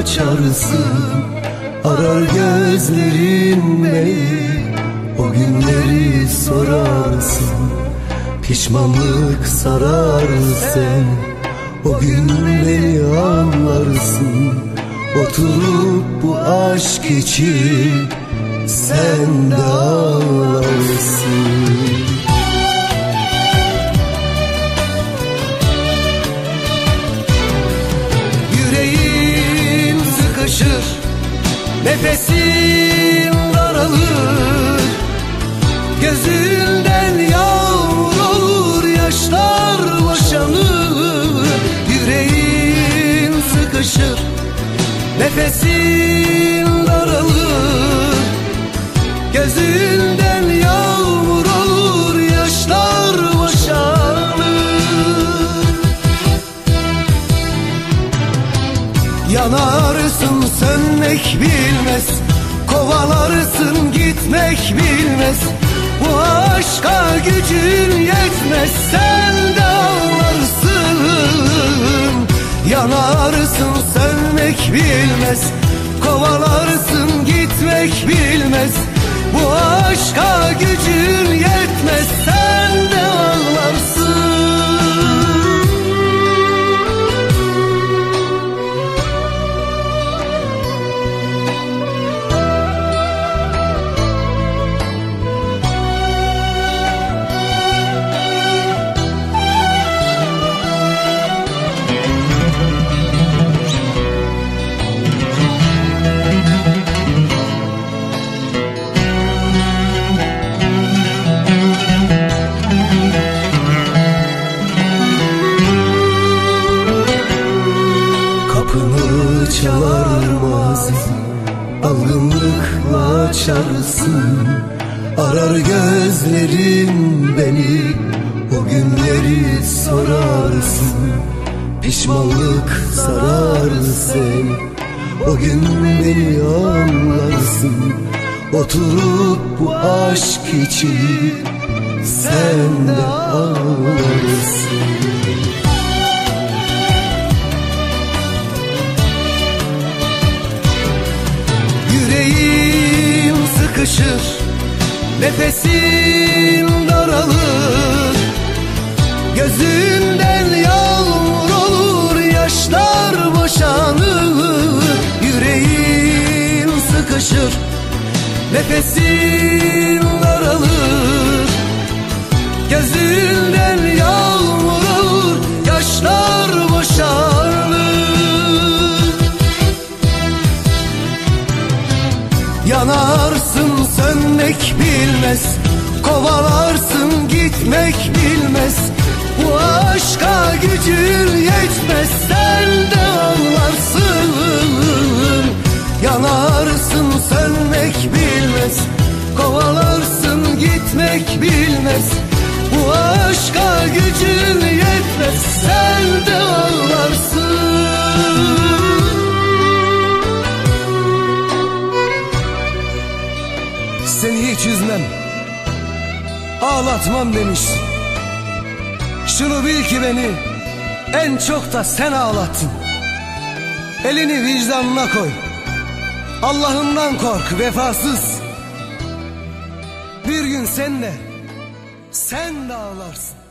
açarsın. Arar gözlerin beni, o günleri sorarsın. Pişmanlık sarar seni, o gün beni anlarsın. Oturup bu aşk için sen de ağlarsın. Yüreğim sıkışır, nefesim daralır. Gözünden yağmur olur, yaşlar boşanır. Yüreğim sıkışır, nefesim daralır. Gözünden yağmur olur, yaşlar boşanır. Yanarsın sönmek bilmez, kovalarsın gitmek bilmez. Bu aşka gücün yetmez, sen de ağlarsın. Yanarsın sönmek bilmez, kovalarsın gitmek bilmez. Bu aşka gücün yetmez, sen de ağlarsın. Çalar mazi, algınlıkla açarsın. Arar gözlerin beni, o günleri sorarsın. Pişmanlık sarar seni, o gün beni anlarsın. Oturup bu aşk için sen de ağlarsın. Yüreğim sıkışır, nefesim daralır. Gözünden yağmur olur, yaşlar boşanır. Yüreğim sıkışır, nefesim daralır. Gözünden yağmur olur, yaşlar boşanır. Yanarsın sönmek bilmez, kovalarsın gitmek bilmez. Bu aşka gücün yetmez, sen de ağlarsın. Yanarsın sönmek bilmez, kovalarsın gitmek bilmez. Bu aşka gücün yetmez, sen de ağlarsın. Seni hiç üzmem, ağlatmam demiştin. Şunu bil ki beni en çok da sen ağlattın. Elini vicdanına koy, Allah'ından kork vefasız. Bir gün sen de ağlarsın.